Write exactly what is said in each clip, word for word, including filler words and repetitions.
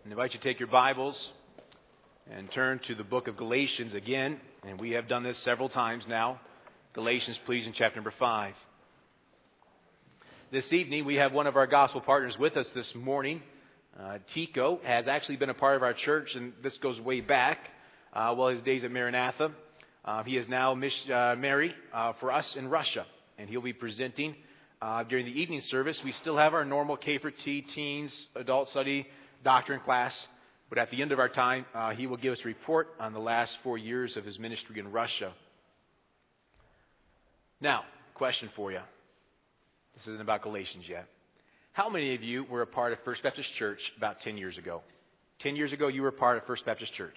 I invite you to take your Bibles and turn to the book of Galatians again. And we have done this several times now. Galatians, please, in chapter number five. This evening, we have one of our gospel partners with us this morning. Uh, Tico has actually been a part of our church, and this goes way back, uh, well, his days at Maranatha. Uh, he is now missionary uh, for us in Russia, and he'll be presenting uh, during the evening service. We still have our normal K for T, teens, adult study, doctrine class, but at the end of our time, uh, he will give us a report on the last four years of his ministry in Russia. Now, question for you. This isn't about Galatians yet. How many of you were a part of First Baptist Church about ten years ago? ten years ago, you were a part of First Baptist Church.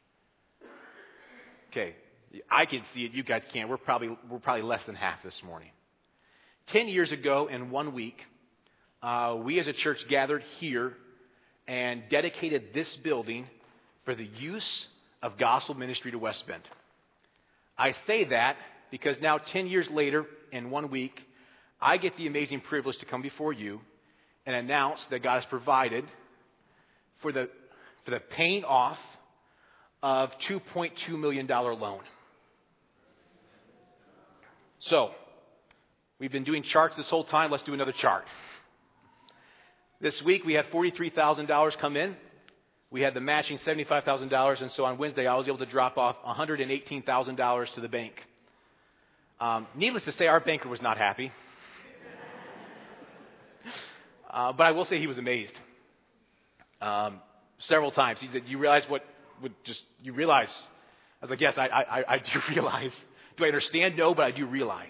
Okay, I can see it. You guys can't. We're probably we're probably less than half this morning. Ten years ago, in one week, uh, we as a church gathered here and dedicated this building for the use of gospel ministry to West Bend. I say that because now, ten years later, in one week, I get the amazing privilege to come before you and announce that God has provided for the for the paying off of two point two million dollars loan. So, we've been doing charts this whole time. Let's do another chart. This week, we had forty-three thousand dollars come in. We had the matching seventy-five thousand dollars, and so on Wednesday, I was able to drop off one hundred eighteen thousand dollars to the bank. Um, needless to say, our banker was not happy. Uh, but I will say he was amazed. Um, several times. He said, you realize what would just, you realize. I was like, yes, I, I, I do realize. Do I understand? No, but I do realize.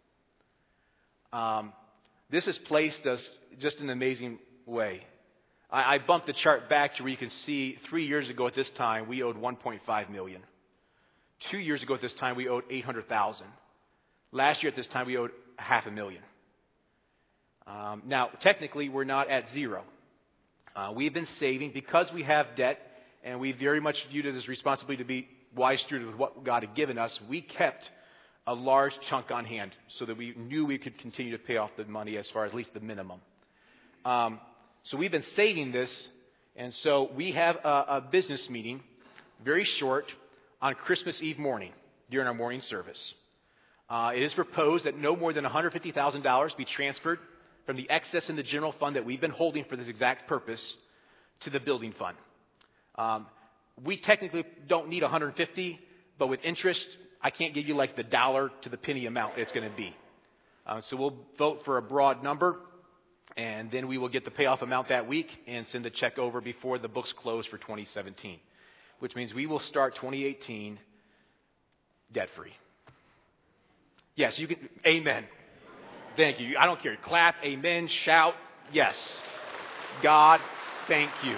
Um, this has placed us just in an amazing way. I, I bumped the chart back to where you can see three years ago at this time, we owed one point five million dollars. Two years ago at this time, we owed eight hundred thousand dollars. Last year at this time, we owed half a million. Um, now, technically, we're not at zero. Uh, we've been saving because we have debt, and we very much viewed it as responsibility to be wise stewards with what God had given us. We kept a large chunk on hand so that we knew we could continue to pay off the money as far as at least the minimum. Um, so we've been saving this, and so we have a, a business meeting, very short, on Christmas Eve morning during our morning service. Uh, it is proposed that no more than one hundred fifty thousand dollars be transferred from the excess in the general fund that we've been holding for this exact purpose to the building fund. Um, we technically don't need one hundred fifty, but with interest, I can't give you like the dollar to the penny amount it's going to be. Uh, so we'll vote for a broad number, and then we will get the payoff amount that week and send a check over before the books close for twenty seventeen, which means we will start twenty eighteen debt-free. Yes, you can. Amen. Thank you. I don't care. Clap, amen, shout, yes. God, thank you.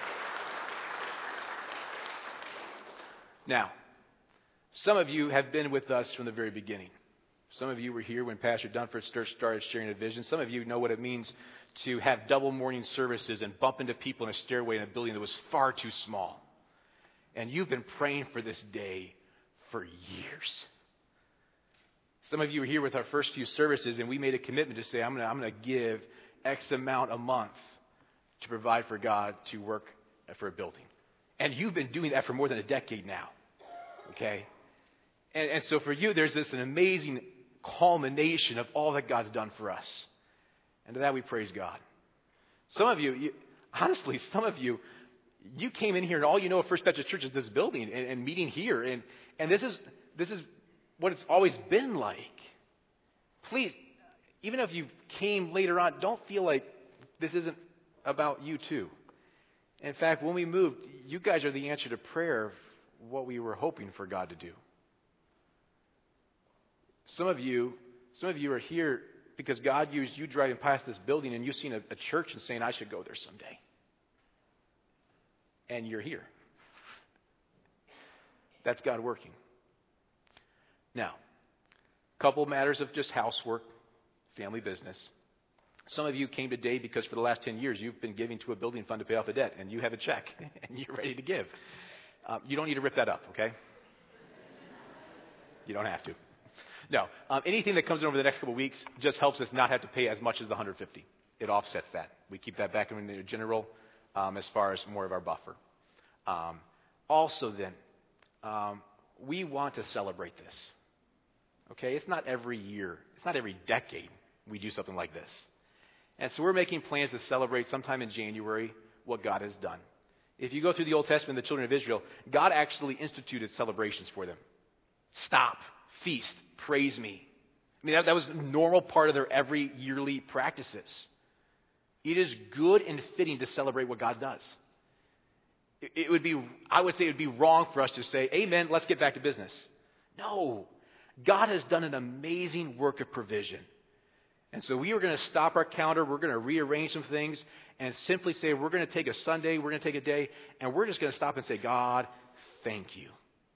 Now, some of you have been with us from the very beginning. Some of you were here when Pastor Dunford started sharing a vision. Some of you know what it means to have double morning services and bump into people in a stairway in a building that was far too small. And you've been praying for this day for years. Some of you were here with our first few services, and we made a commitment to say, I'm going to I'm going to give X amount a month to provide for God to work for a building. And you've been doing that for more than a decade now. Okay? And, and so for you, there's this an amazing culmination of all that God's done for us. And to that we praise God. Some of you, you honestly, some of you, you came in here and all you know of First Baptist Church is this building and, and meeting here. And, and this is this is what it's always been like. Please, even if you came later on, don't feel like this isn't about you too. In fact, when we moved, you guys are the answer to prayer of what we were hoping for God to do. Some of you, some of you are here because God used you driving past this building and you've seen a, a church and saying, I should go there someday. And you're here. That's God working. Now, a couple matters of just housework, family business. Some of you came today because for the last ten years you've been giving to a building fund to pay off a debt, and you have a check, and you're ready to give. Um, you don't need to rip that up, okay? You don't have to. No, um, anything that comes in over the next couple of weeks just helps us not have to pay as much as the one hundred fifty. It offsets that. We keep that back in the general um, as far as more of our buffer. Um, also then, um, we want to celebrate this. Okay? It's not every year. It's not every decade we do something like this. And so we're making plans to celebrate sometime in January what God has done. If you go through the Old Testament, the children of Israel, God actually instituted celebrations for them. Stop, feast, praise me. I mean, that, that was a normal part of their every yearly practices. It is good and fitting to celebrate what God does. It, it would be, I would say it would be wrong for us to say, amen, let's get back to business. No. God has done an amazing work of provision. And so we are going to stop our calendar. We're going to rearrange some things and simply say we're going to take a Sunday, we're going to take a day, and we're just going to stop and say, God, thank you.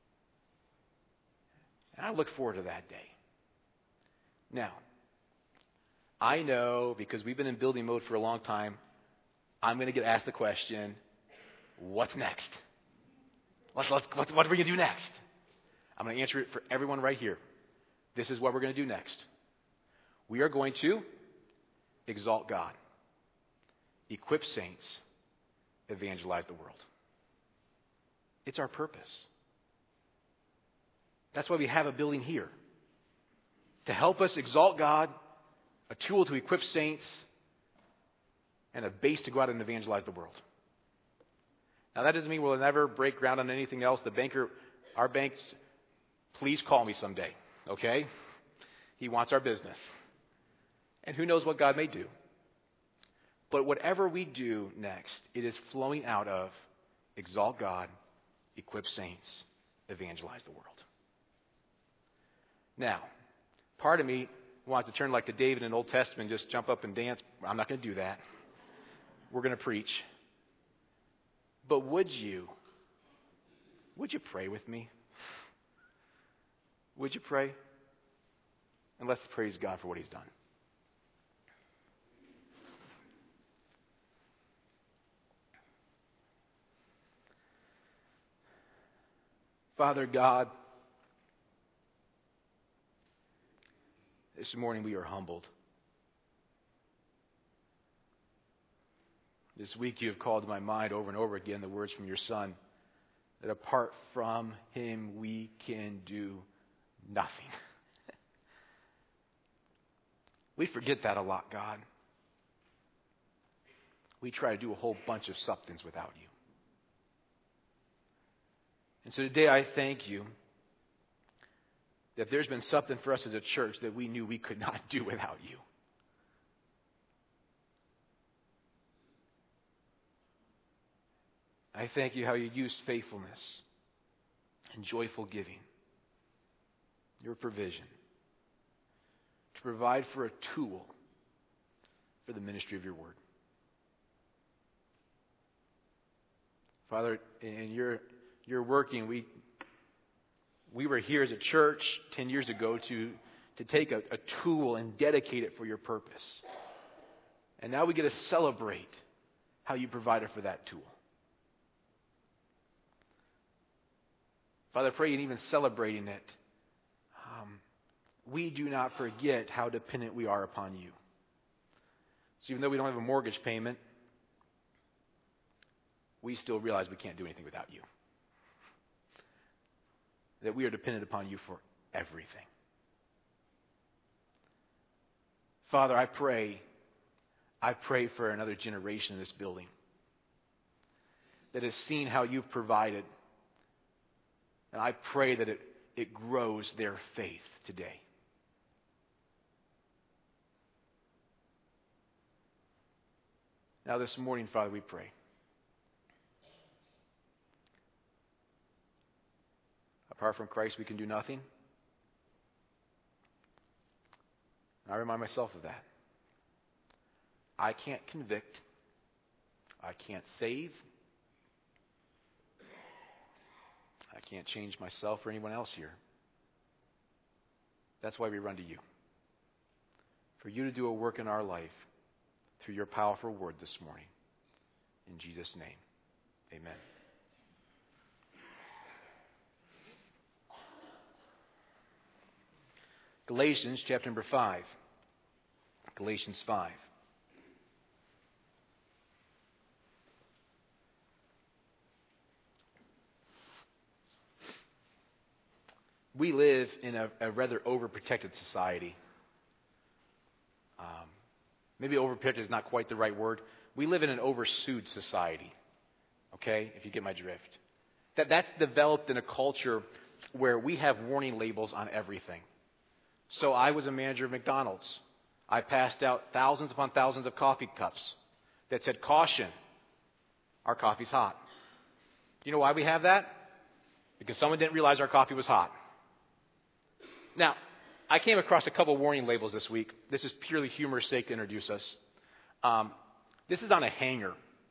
And I look forward to that day. Now, I know because we've been in building mode for a long time, I'm going to get asked the question, what's next? Let's, let's, what, what are we going to do next? I'm going to answer it for everyone right here. This is what we're going to do next. We are going to exalt God, equip saints, evangelize the world. It's our purpose. That's why we have a building here. To help us exalt God, a tool to equip saints, and a base to go out and evangelize the world. Now that doesn't mean we'll never break ground on anything else. The banker, our banks, please call me someday, okay? He wants our business. And who knows what God may do. But whatever we do next, it is flowing out of exalt God, equip saints, evangelize the world. Now, part of me wants to turn like to David in the Old Testament, just jump up and dance. I'm not going to do that. We're going to preach. But would you, would you pray with me? Would you pray? And let's praise God for what He's done. Father God, this morning we are humbled. This week you have called to my mind over and over again the words from your Son, that apart from Him we can do nothing. We forget that a lot, God. We try to do a whole bunch of somethings without you. And so today I thank you that there's been something for us as a church that we knew we could not do without you. I thank you how you used faithfulness and joyful giving, your provision, to provide for a tool for the ministry of your word. Father, in your You're working. We we were here as a church ten years ago to, to take a, a tool and dedicate it for your purpose. And now we get to celebrate how you provided for that tool. Father, I pray in even celebrating it, um, we do not forget how dependent we are upon you. So even though we don't have a mortgage payment, we still realize we can't do anything without you. That we are dependent upon you for everything. Father, I pray, I pray for another generation in this building that has seen how you've provided. And I pray that it, it grows their faith today. Now this morning, Father, we pray. Apart from Christ, we can do nothing. I remind myself of that. I can't convict. I can't save. I can't change myself or anyone else here. That's why we run to you. For you to do a work in our life through your powerful word this morning. In Jesus' name, amen. Galatians chapter number five. Galatians five. we live in a, a rather overprotected society. Um, maybe overprotected is not quite the right word. We live in an oversued society. Okay, if you get my drift. That that's developed in a culture where we have warning labels on everything. So I was a manager of McDonald's. I passed out thousands upon thousands of coffee cups that said, caution, our coffee's hot. You know why we have that? Because someone didn't realize our coffee was hot. Now, I came across a couple warning labels this week. This is purely humor's sake to introduce us. Um, this is on a hanger.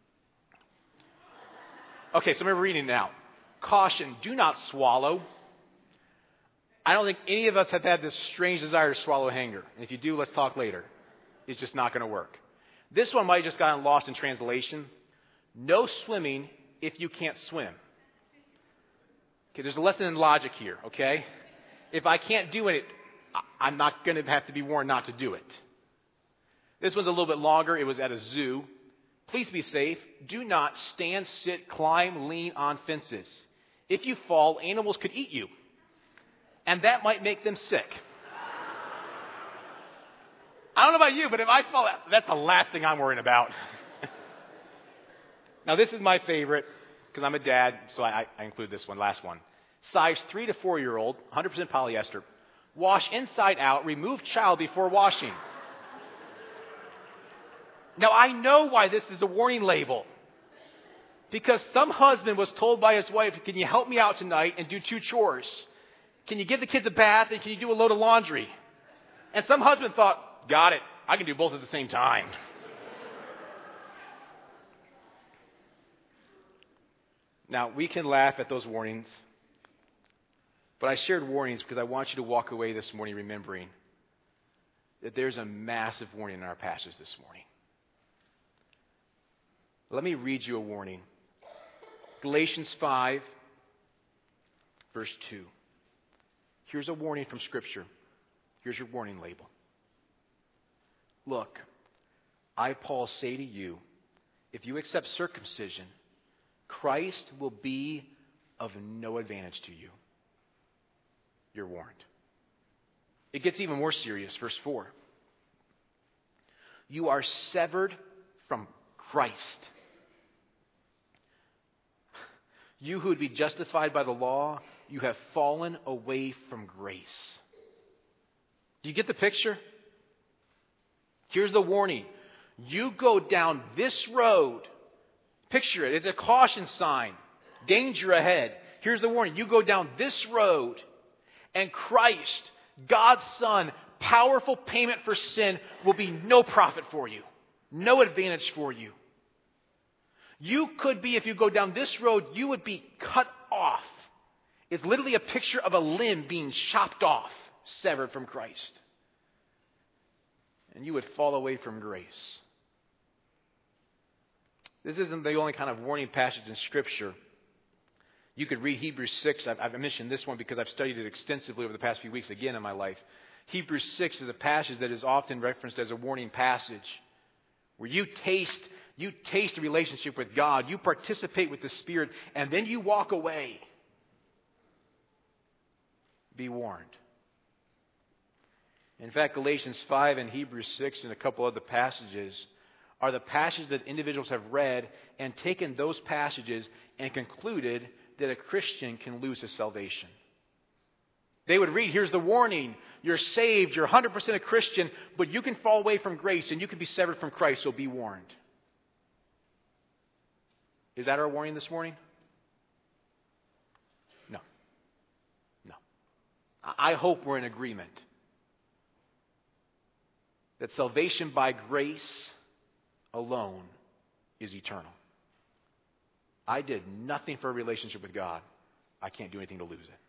Okay, so I'm reading it now. Caution, do not swallow. I don't think any of us have had this strange desire to swallow a hanger. And if you do, let's talk later. It's just not going to work. This one might have just gotten lost in translation. No swimming if you can't swim. Okay, there's a lesson in logic here, okay? If I can't do it, I'm not going to have to be warned not to do it. This one's a little bit longer. It was at a zoo. Please be safe. Do not stand, sit, climb, lean on fences. If you fall, animals could eat you. And that might make them sick. I don't know about you, but if I fall, that's the last thing I'm worrying about. Now, this is my favorite, because I'm a dad, so I, I include this one, last one. Size three to four-year-old, one hundred percent polyester. Wash inside out, remove child before washing. Now, I know why this is a warning label. Because some husband was told by his wife, can you help me out tonight and do two chores? Can you give the kids a bath and can you do a load of laundry? And some husband thought, got it, I can do both at the same time. Now, we can laugh at those warnings. But I shared warnings because I want you to walk away this morning remembering that there's a massive warning in our passage this morning. Let me read you a warning. Galatians five, verse two. Here's a warning from Scripture. Here's your warning label. Look, I, Paul, say to you, if you accept circumcision, Christ will be of no advantage to you. You're warned. It gets even more serious. Verse four. You are severed from Christ. You who would be justified by the law, you have fallen away from grace. Do you get the picture? Here's the warning. You go down this road. Picture it. It's a caution sign. Danger ahead. Here's the warning. You go down this road, and Christ, God's Son, powerful payment for sin, will be no profit for you. No advantage for you. You could be, if you go down this road, you would be cut off. It's literally a picture of a limb being chopped off, severed from Christ. And you would fall away from grace. This isn't the only kind of warning passage in Scripture. You could read Hebrews six. I've, I've mentioned this one because I've studied it extensively over the past few weeks again in my life. Hebrews six is a passage that is often referenced as a warning passage where you taste, you taste a relationship with God. You participate with the Spirit, and then you walk away. Be warned. In fact, Galatians five and Hebrews six and a couple other passages are the passages that individuals have read and taken those passages and concluded that a Christian can lose his salvation. They would read, here's the warning. You're saved. You're one hundred percent a Christian, but you can fall away from grace and you can be severed from Christ, so be warned. Is that our warning this morning? No. No. I hope we're in agreement that salvation by grace alone is eternal. I did nothing for a relationship with God. I can't do anything to lose it.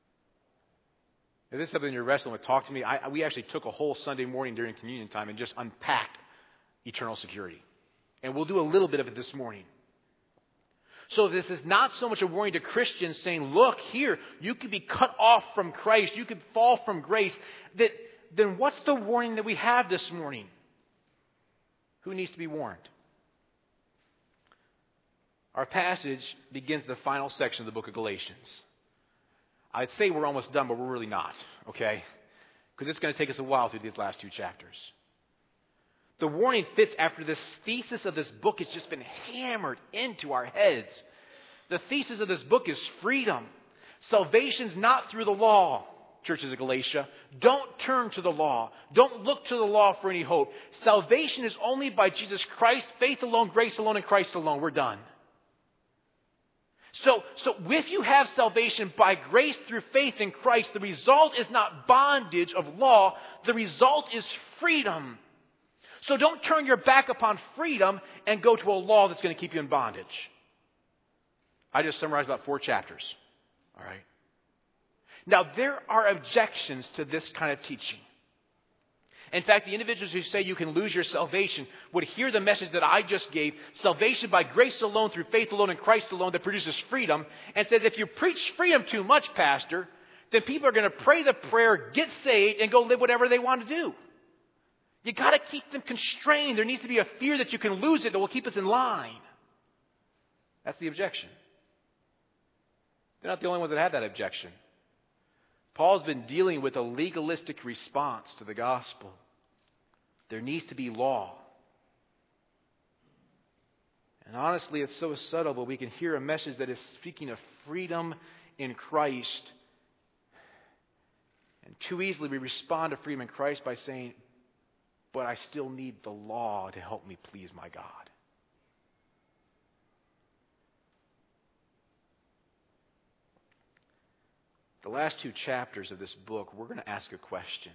If this is something you're wrestling with, talk to me. I, we actually took a whole Sunday morning during communion time and just unpacked eternal security. And we'll do a little bit of it this morning. So this is not so much a warning to Christians saying, look, here, you could be cut off from Christ. You could fall from grace. That, then what's the warning that we have this morning? Who needs to be warned? Our passage begins the final section of the book of Galatians. I'd say we're almost done, but we're really not, okay? Because it's going to take us a while through these last two chapters. The warning fits after this thesis of this book has just been hammered into our heads. The thesis of this book is freedom. Salvation's not through the law, churches of Galatia. Don't turn to the law. Don't look to the law for any hope. Salvation is only by Jesus Christ, faith alone, grace alone, and Christ alone. We're done. So, so if you have salvation by grace through faith in Christ, the result is not bondage of law. The result is freedom. So don't turn your back upon freedom and go to a law that's going to keep you in bondage. I just summarized about four chapters. All right. Now, there are objections to this kind of teaching. In fact, the individuals who say you can lose your salvation would hear the message that I just gave, salvation by grace alone, through faith alone, in Christ alone, that produces freedom, and says if you preach freedom too much, Pastor, then people are going to pray the prayer, get saved, and go live whatever they want to do. You got to keep them constrained. There needs to be a fear that you can lose it that will keep us in line. That's the objection. They're not the only ones that have that objection. Paul's been dealing with a legalistic response to the gospel. There needs to be law. And honestly, it's so subtle, but we can hear a message that is speaking of freedom in Christ. And too easily we respond to freedom in Christ by saying, but I still need the law to help me please my God. The last two chapters of this book, we're going to ask a question.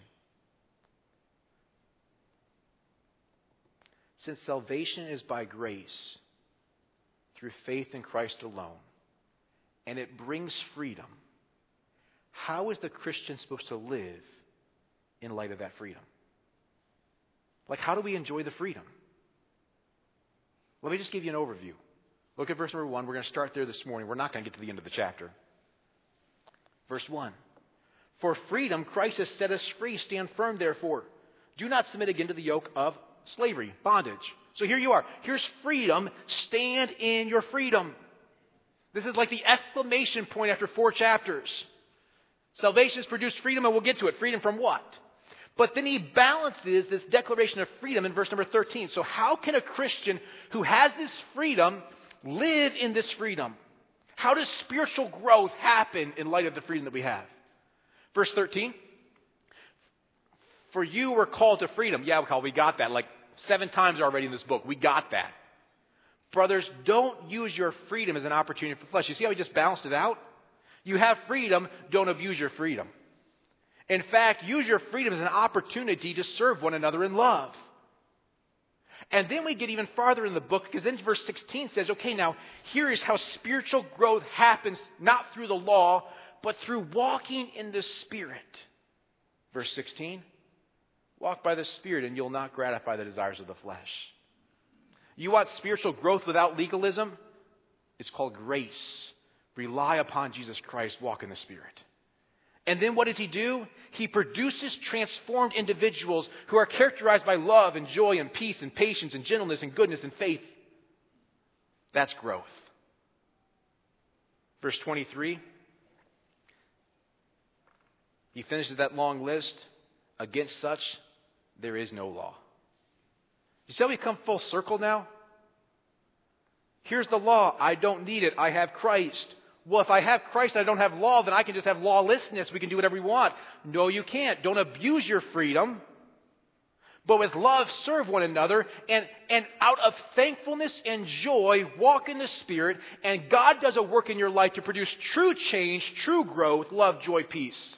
Since salvation is by grace, through faith in Christ alone, and it brings freedom, how is the Christian supposed to live in light of that freedom? Like, how do we enjoy the freedom? Let me just give you an overview. Look at verse number one. We're going to start there this morning. We're not going to get to the end of the chapter. Verse one. For freedom Christ has set us free. Stand firm, therefore. Do not submit again to the yoke of slavery, bondage. So here you are. Here's freedom. Stand in your freedom. This is like the exclamation point after four chapters. Salvation has produced freedom, and we'll get to it. Freedom from what? But then he balances this declaration of freedom in verse number thirteen. So how can a Christian who has this freedom live in this freedom? How does spiritual growth happen in light of the freedom that we have? Verse thirteen. For you were called to freedom. Yeah, we got that like seven times already in this book. We got that. Brothers, don't use your freedom as an opportunity for flesh. You see how he just balanced it out? You have freedom, don't abuse your freedom. In fact, use your freedom as an opportunity to serve one another in love. And then we get even farther in the book, because then verse sixteen says, okay, now here is how spiritual growth happens, not through the law, but through walking in the Spirit. Verse sixteen, walk by the Spirit and you'll not gratify the desires of the flesh. You want spiritual growth without legalism? It's called grace. Rely upon Jesus Christ, walk in the Spirit. And then what does he do? He produces transformed individuals who are characterized by love and joy and peace and patience and gentleness and goodness and faith. That's growth. Verse twenty-three. He finishes that long list. Against such, there is no law. You see how we come full circle now? Here's the law. I don't need it. I have Christ. Well, if I have Christ and I don't have law, then I can just have lawlessness. We can do whatever we want. No, you can't. Don't abuse your freedom. But with love, serve one another. And, and out of thankfulness and joy, walk in the Spirit. And God does a work in your life to produce true change, true growth, love, joy, peace.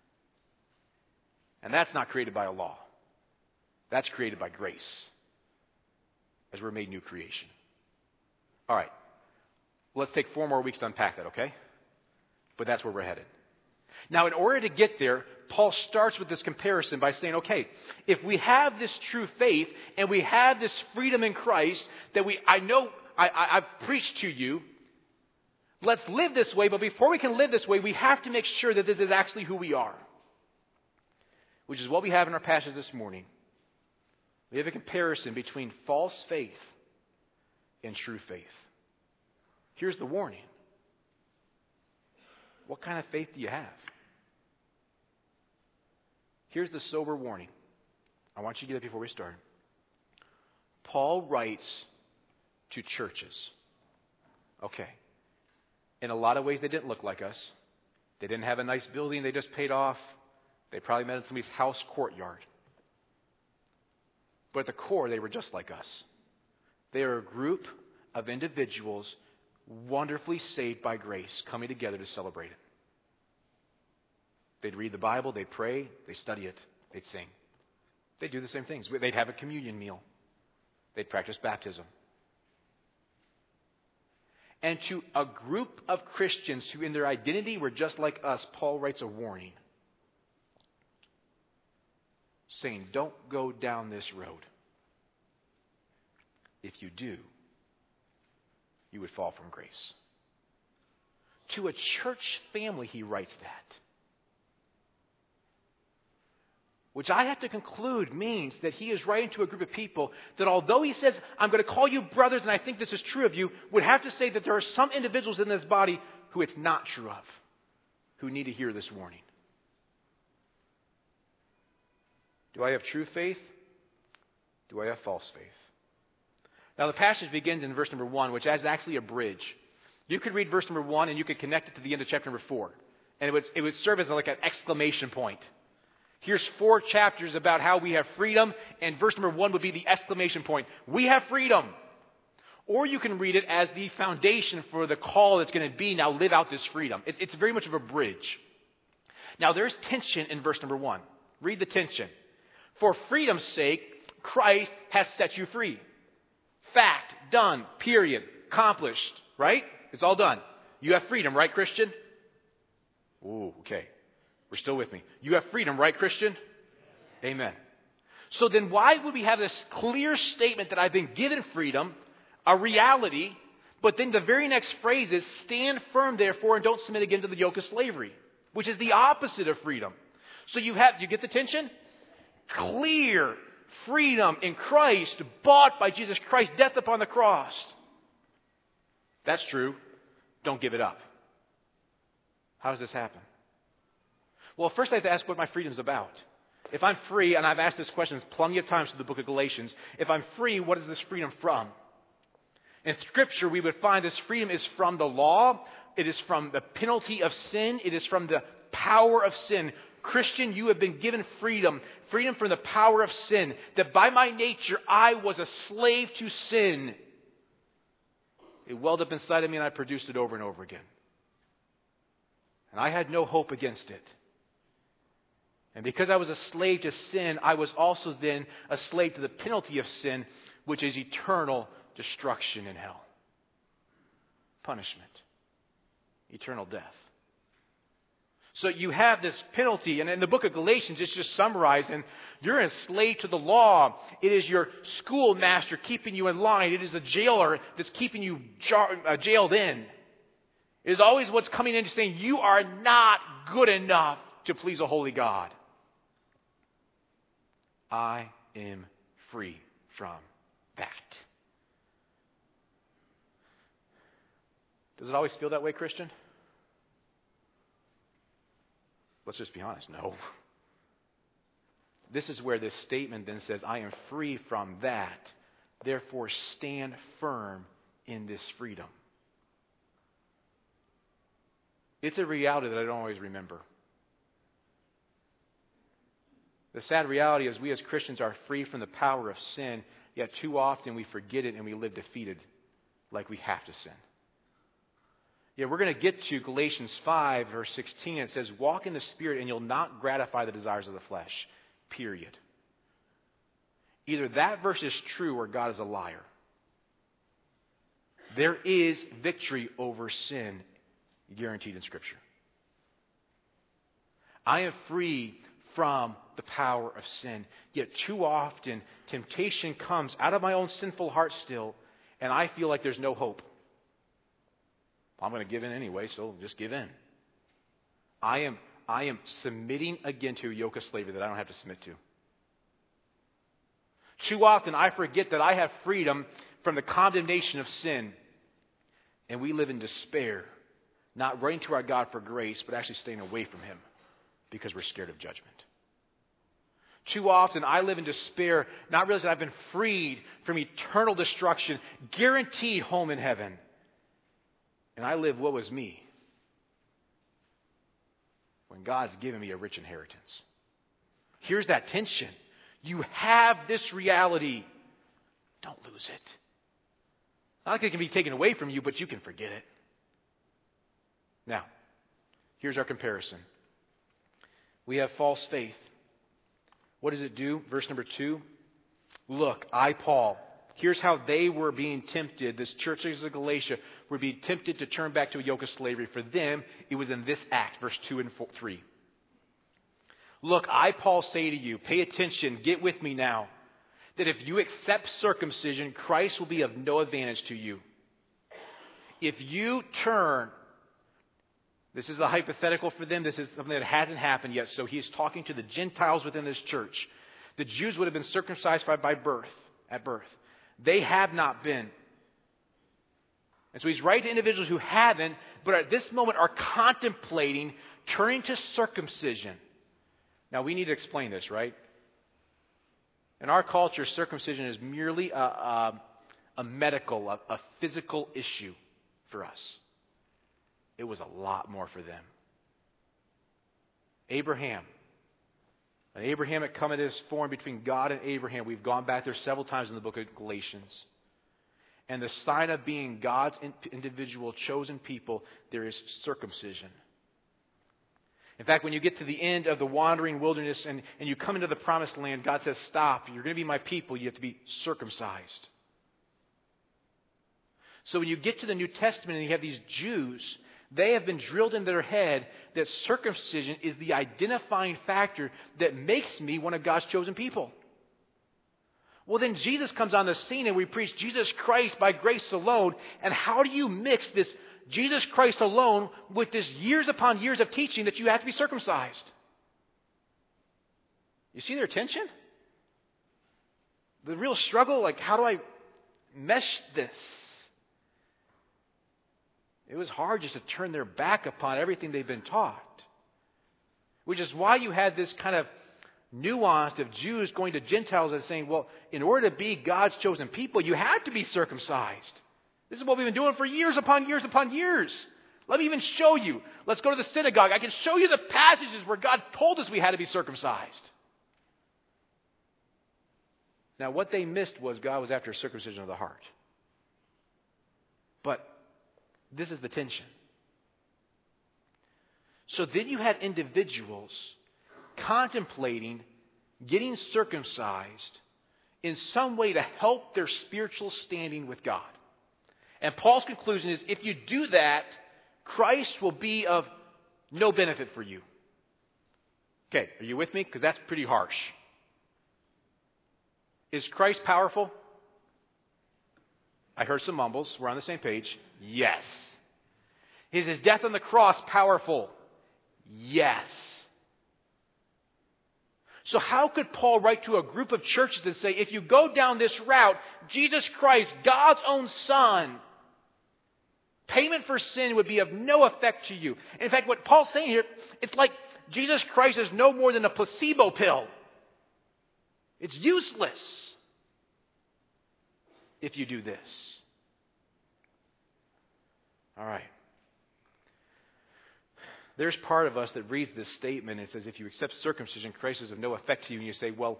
And that's not created by a law. That's created by grace. As we're made new creation. All right. Let's take four more weeks to unpack that, okay? But that's where we're headed. Now, in order to get there, Paul starts with this comparison by saying, okay, if we have this true faith and we have this freedom in Christ that we, I know I, I, I've preached to you, let's live this way. But before we can live this way, we have to make sure that this is actually who we are, which is what we have in our passage this morning. We have a comparison between false faith and true faith. Here's the warning. what kind of faith do you have? Here's the sober warning. I want you to get it before we start. Paul writes to churches. Okay. In a lot of ways, they didn't look like us. They didn't have a nice building they just paid off. They probably met in somebody's house courtyard. But at the core, they were just like us. They are a group of individuals wonderfully saved by grace, coming together to celebrate it. They'd read the Bible, they'd pray, they'd study it, they'd sing. They'd do the same things. They'd have a communion meal. They'd practice baptism. And to a group of Christians who in their identity were just like us, Paul writes a warning, saying, don't go down this road. If you do, you would fall from grace. To a church family, he writes that. Which I have to conclude means that he is writing to a group of people that although he says, I'm going to call you brothers and I think this is true of you, would have to say that there are some individuals in this body who it's not true of, who need to hear this warning. Do I have true faith? Do I have false faith? Now the passage begins in verse number one, which is actually a bridge. You could read verse number one and you could connect it to the end of chapter number four. And it would, it would serve as like an exclamation point. Here's four chapters about how we have freedom, and verse number one would be the exclamation point. We have freedom. Or you can read it as the foundation for the call that's going to be, now live out this freedom. It's, it's very much of a bridge. Now there's tension in verse number one. Read the tension. For freedom's sake, Christ has set you free. Fact, done, period, accomplished, right? It's all done. You have freedom, right, Christian? Ooh, okay. We're still with me. You have freedom, right, Christian? Amen. So then why would we have this clear statement that I've been given freedom, a reality, but then the very next phrase is stand firm, therefore, and don't submit again to the yoke of slavery, which is the opposite of freedom. So you have, you get the tension? Clear freedom in Christ, bought by Jesus Christ, death upon the cross. That's true. Don't give it up. How does this happen? Well, first I have to ask what my freedom is about. If I'm free, and I've asked this question plenty of times through the book of Galatians, if I'm free, what is this freedom from? In Scripture, we would find this freedom is from the law. It is from the penalty of sin. It is from the power of sin. Christian, you have been given freedom. Freedom from the power of sin. That by my nature, I was a slave to sin. It welled up inside of me and I produced it over and over again. And I had no hope against it. And because I was a slave to sin, I was also then a slave to the penalty of sin, which is eternal destruction in hell. Punishment. Eternal death. So you have this penalty, and in the book of Galatians, it's just summarized, and you're enslaved to the law. It is your schoolmaster keeping you in line. It is the jailer that's keeping you jar- uh, jailed in. It is always what's coming in saying, you are not good enough to please a holy God. I am free from that. Does it always feel that way, Christian? Let's just be honest, no. This is where this statement then says, I am free from that. Therefore, stand firm in this freedom. It's a reality that I don't always remember. The sad reality is we as Christians are free from the power of sin, yet too often we forget it and we live defeated like we have to sin. Yeah, we're going to get to Galatians five, verse sixteen. It says, walk in the Spirit and you'll not gratify the desires of the flesh. Period. Either that verse is true or God is a liar. There is victory over sin guaranteed in Scripture. I am free from the power of sin. Yet too often, temptation comes out of my own sinful heart still, and I feel like there's no hope. I'm going to give in anyway, so just give in. I am, I am submitting again to a yoke of slavery that I don't have to submit to. Too often, I forget that I have freedom from the condemnation of sin, and we live in despair not running to our God for grace, but actually staying away from Him because we're scared of judgment. Too often I live in despair, not realizing I've been freed from eternal destruction, guaranteed home in heaven. And I live, woe is me, when God's given me a rich inheritance. Here's that tension. You have this reality. Don't lose it. Not like it can be taken away from you, but you can forget it. Now, here's our comparison. We have false faith. What does it do? Verse number two. Look, I, Paul. Here's how they were being tempted. This churches of Galatia were being tempted to turn back to a yoke of slavery. For them, it was in this act, verse two and three. Look, I, Paul, say to you, pay attention, get with me now, that if you accept circumcision, Christ will be of no advantage to you. If you turn, this is a hypothetical for them, this is something that hasn't happened yet, so he's talking to the Gentiles within this church. The Jews would have been circumcised by, by birth, at birth. They have not been. And so he's writing to individuals who haven't, but at this moment are contemplating turning to circumcision. Now, we need to explain this, right? In our culture, circumcision is merely a, a, a medical, a, a physical issue for us. It was a lot more for them. Abraham. An Abrahamic covenant is formed between God and Abraham. We've gone back there several times in the book of Galatians. And the sign of being God's individual chosen people, there is circumcision. In fact, when you get to the end of the wandering wilderness and, and you come into the promised land, God says, stop, you're going to be my people, you have to be circumcised. So when you get to the New Testament and you have these Jews, they have been drilled into their head that circumcision is the identifying factor that makes me one of God's chosen people. Well, then Jesus comes on the scene and we preach Jesus Christ by grace alone. And how do you mix this Jesus Christ alone with this years upon years of teaching that you have to be circumcised? You see their tension? The real struggle, like how do I mesh this? It was hard just to turn their back upon everything they've been taught. Which is why you had this kind of nuance of Jews going to Gentiles and saying, well, in order to be God's chosen people, you have to be circumcised. This is what we've been doing for years upon years upon years. Let me even show you. Let's go to the synagogue. I can show you the passages where God told us we had to be circumcised. Now, what they missed was God was after circumcision of the heart. But this is the tension. So then you had individuals contemplating getting circumcised in some way to help their spiritual standing with God. And Paul's conclusion is, if you do that, Christ will be of no benefit for you. Okay, are you with me? Because that's pretty harsh. Is Christ powerful? I heard some mumbles. We're on the same page. Yes. Is his death on the cross powerful? Yes. So how could Paul write to a group of churches and say, if you go down this route, Jesus Christ, God's own Son, payment for sin would be of no effect to you. In fact, what Paul's saying here, it's like Jesus Christ is no more than a placebo pill. It's useless if you do this. All right. There's part of us that reads this statement and says, if you accept circumcision, Christ is of no effect to you. And you say, well,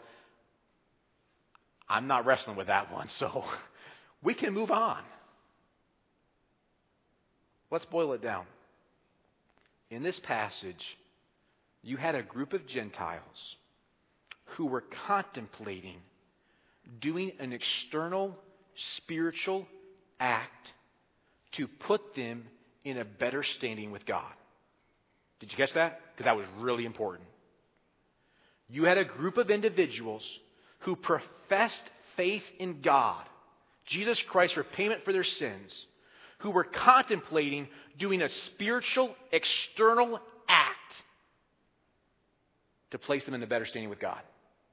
I'm not wrestling with that one, so we can move on. Let's boil it down. In this passage, you had a group of Gentiles who were contemplating doing an external spiritual act to put them in a better standing with God. Did you catch that? Because that was really important. You had a group of individuals who professed faith in God, Jesus Christ for payment for their sins, who were contemplating doing a spiritual external act to place them in a better standing with God.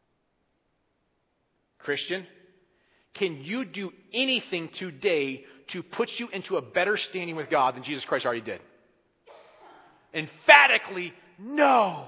Christian, can you do anything today to put you into a better standing with God than Jesus Christ already did? Emphatically, no.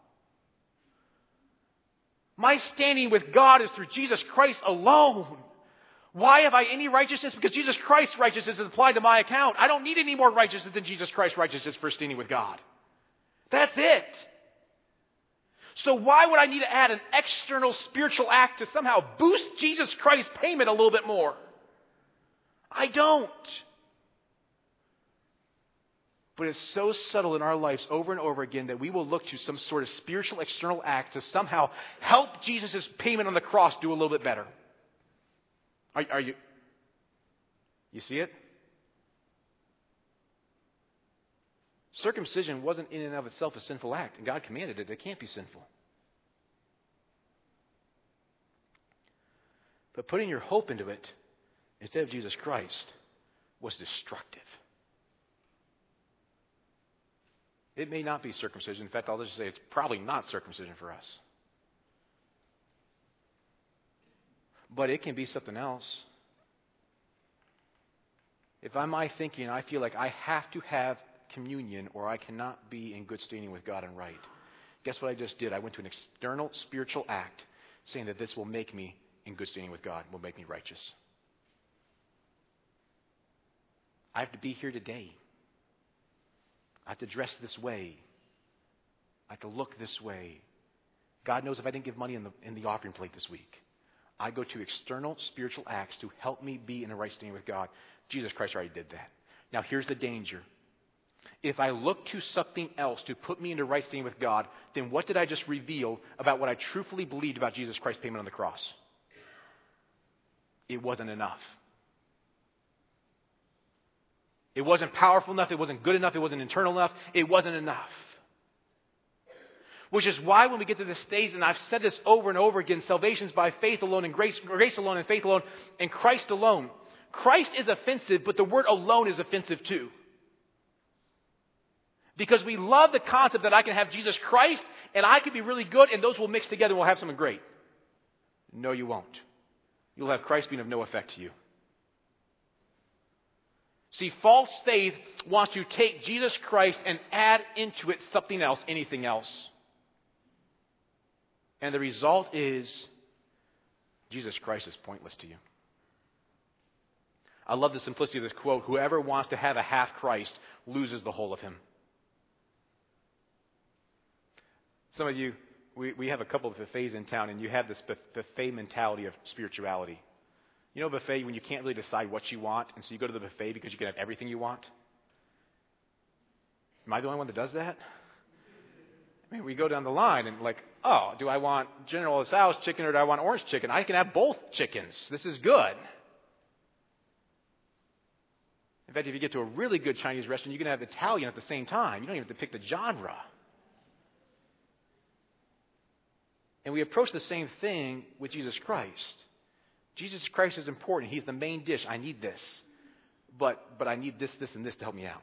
My standing with God is through Jesus Christ alone. Why have I any righteousness? Because Jesus Christ's righteousness is applied to my account. I don't need any more righteousness than Jesus Christ's righteousness for standing with God. That's it. So why would I need to add an external spiritual act to somehow boost Jesus Christ's payment a little bit more? I don't. But it's so subtle in our lives over and over again that we will look to some sort of spiritual external act to somehow help Jesus' payment on the cross do a little bit better. Are, are you, you see it? Circumcision wasn't in and of itself a sinful act, and God commanded it. It can't be sinful. But putting your hope into it instead of Jesus Christ was destructive. It may not be circumcision. In fact, I'll just say it's probably not circumcision for us. But it can be something else. If I'm my thinking, I feel like I have to have communion or I cannot be in good standing with God and right. Guess what I just did? I went to an external spiritual act saying that this will make me in good standing with God, will make me righteous. I have to be here today. I have to dress this way. I have to look this way. God knows if I didn't give money in the, in the offering plate this week. I go to external spiritual acts to help me be in a right standing with God. Jesus Christ already did that. Now here's the danger. If I look to something else to put me into right standing with God, then what did I just reveal about what I truthfully believed about Jesus Christ's payment on the cross? It wasn't enough. It wasn't powerful enough. It wasn't good enough. It wasn't internal enough. It wasn't enough. Which is why when we get to this stage, and I've said this over and over again, salvation is by faith alone and grace, grace alone and faith alone and Christ alone. Christ is offensive, but the word alone is offensive too. Because we love the concept that I can have Jesus Christ and I can be really good and those will mix together and we'll have something great. No, you won't. You'll have Christ being of no effect to you. See, false faith wants to take Jesus Christ and add into it something else, anything else. And the result is Jesus Christ is pointless to you. I love the simplicity of this quote. Whoever wants to have a half Christ loses the whole of him. Some of you, we, we have a couple of buffets in town, and you have this buffet mentality of spirituality. You know, buffet when you can't really decide what you want, and so you go to the buffet because you can have everything you want? Am I the only one that does that? I mean, we go down the line and like, oh, do I want General Tso's chicken or do I want orange chicken? I can have both chickens. This is good. In fact, if you get to a really good Chinese restaurant, you can have Italian at the same time. You don't even have to pick the genre. And we approach the same thing with Jesus Christ. Jesus Christ is important. He's the main dish. I need this. But, but I need this, this, and this to help me out.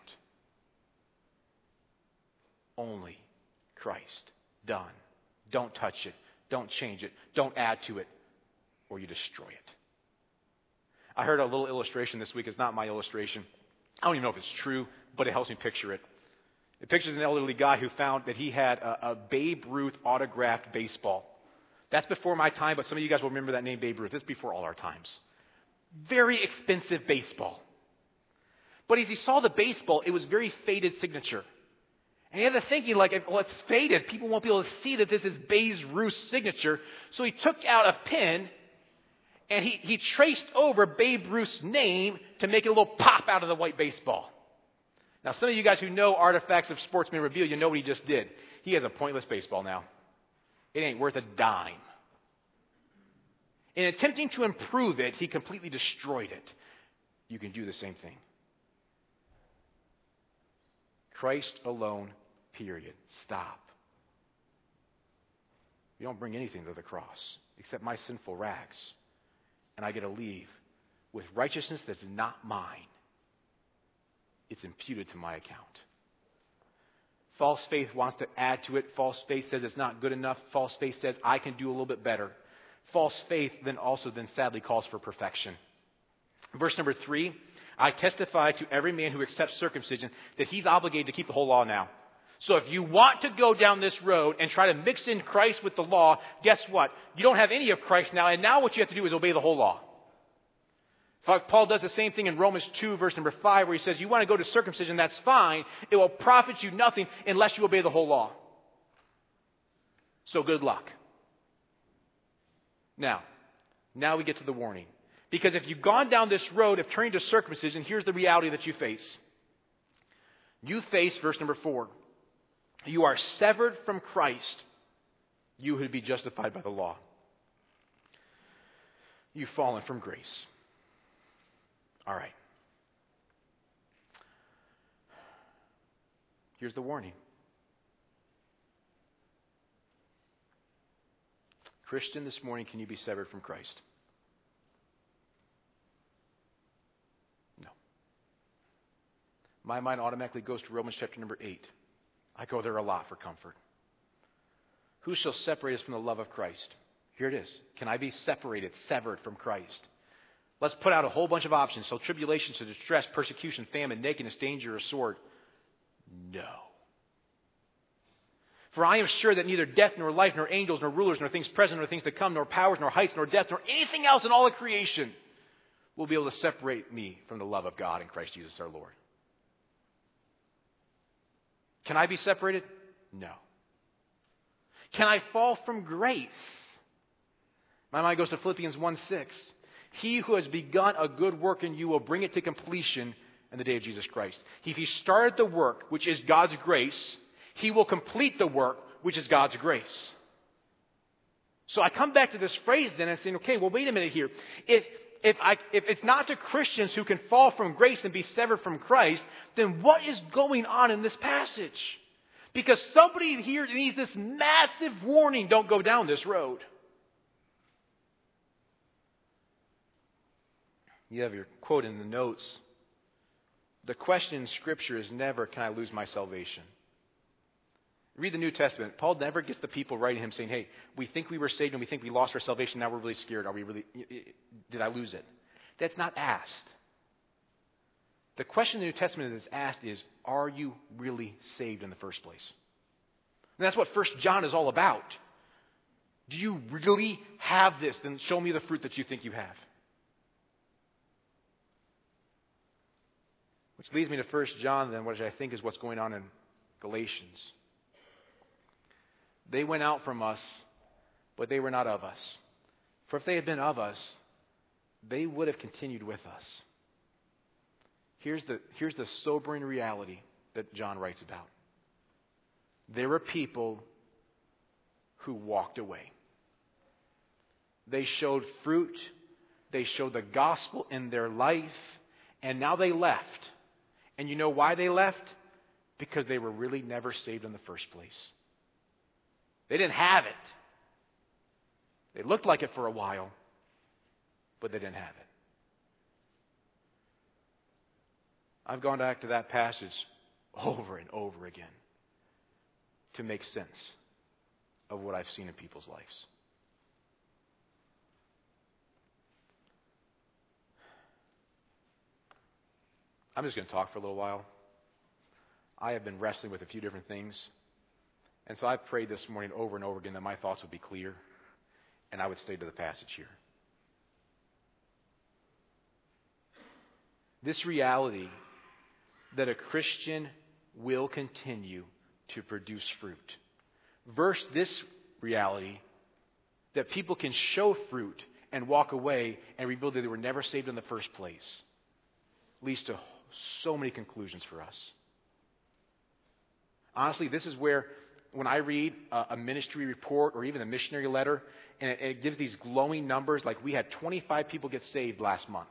Only Christ. Done. Don't touch it. Don't change it. Don't add to it. Or you destroy it. I heard a little illustration this week. It's not my illustration. I don't even know if it's true, but it helps me picture it. It pictures an elderly guy who found that he had a, a Babe Ruth autographed baseball. That's before my time, but some of you guys will remember that name, Babe Ruth. It's before all our times. Very expensive baseball. But as he saw the baseball, it was very faded signature. And he had the thinking, like, well, it's faded. People won't be able to see that this is Babe Ruth's signature. So he took out a pen, and he, he traced over Babe Ruth's name to make it a little pop out of the white baseball. Now, some of you guys who know artifacts of sports memorabilia, you know what he just did. He has a pointless baseball now. It ain't worth a dime. In attempting to improve it, he completely destroyed it. You can do the same thing. Christ alone, period. Stop. You don't bring anything to the cross except my sinful rags. And I get to leave with righteousness that's not mine. It's imputed to my account. False faith wants to add to it. False faith says it's not good enough. False faith says I can do a little bit better. False faith then also then sadly calls for perfection. Verse number three, I testify to every man who accepts circumcision that he's obligated to keep the whole law now. So if you want to go down this road and try to mix in Christ with the law, guess what? You don't have any of Christ now, and now what you have to do is obey the whole law. In fact, Paul does the same thing in Romans two, verse number five, where he says, you want to go to circumcision, that's fine. It will profit you nothing unless you obey the whole law. So good luck. Now, now we get to the warning. Because if you've gone down this road of turning to circumcision, here's the reality that you face. You face, verse number four, you are severed from Christ, you who would be justified by the law. You've fallen from grace. All right. Here's the warning. Christian, this morning, can you be severed from Christ? No. My mind automatically goes to Romans chapter number eight. I go there a lot for comfort. Who shall separate us from the love of Christ? Here it is. Can I be separated, severed from Christ? Let's put out a whole bunch of options. So tribulation, so distress, persecution, famine, nakedness, danger, or sword. No. For I am sure that neither death, nor life, nor angels, nor rulers, nor things present, nor things to come, nor powers, nor heights, nor depth, nor anything else in all of creation will be able to separate me from the love of God in Christ Jesus our Lord. Can I be separated? No. Can I fall from grace? My mind goes to Philippians one six. He who has begun a good work in you will bring it to completion in the day of Jesus Christ. If he started the work, which is God's grace, he will complete the work, which is God's grace. So I come back to this phrase then and saying, okay, well, wait a minute here. If, if, I, if it's not the Christians who can fall from grace and be severed from Christ, then what is going on in this passage? Because somebody here needs this massive warning, don't go down this road. You have your quote in the notes. The question in Scripture is never, can I lose my salvation? Read the New Testament. Paul never gets the people writing him saying, hey, we think we were saved and we think we lost our salvation. Now we're really scared. Are we really, did I lose it? That's not asked. The question in the New Testament that's asked is, are you really saved in the first place? And that's what First John is all about. Do you really have this? Then show me the fruit that you think you have. Which leads me to First John then, which I think is what's going on in Galatians. They went out from us, but they were not of us. For if they had been of us, they would have continued with us. Here's the, here's the sobering reality that John writes about. There were people who walked away. They showed fruit. They showed the gospel in their life. And now they left. And you know why they left? Because they were really never saved in the first place. They didn't have it. They looked like it for a while, but they didn't have it. I've gone back to that passage over and over again to make sense of what I've seen in people's lives. I'm just going to talk for a little while. I have been wrestling with a few different things. And so I prayed this morning over and over again that my thoughts would be clear and I would stay to the passage here. This reality that a Christian will continue to produce fruit versus this reality that people can show fruit and walk away and reveal that they were never saved in the first place leads to so many conclusions for us. Honestly, this is where when I read a, a ministry report or even a missionary letter and it, it gives these glowing numbers, like we had twenty-five people get saved last month.